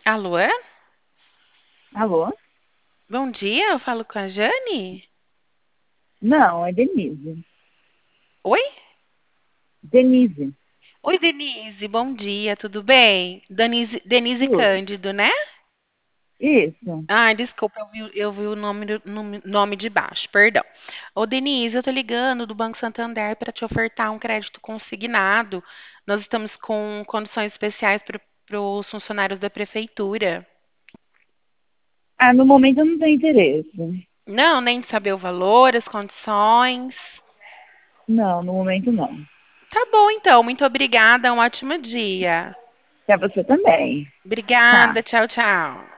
Alô? Alô? Bom dia, eu falo com a Jane? Não, é Denise. Oi? Denise, Oi, Denise, bom dia, tudo bem? Denise tudo. Cândido, né? Isso. Ai, desculpa, eu vi o nome de baixo, perdão. Ô, Denise, eu tô ligando do Banco Santander para te ofertar um crédito consignado. Nós estamos com condições especiais para os funcionários da prefeitura. Ah, no momento eu não tenho interesse. Não, nem de saber o valor, as condições. Não, no momento não. Tá bom, então, muito obrigada, um ótimo dia. Pra você também. Obrigada, Tá. tchau, tchau.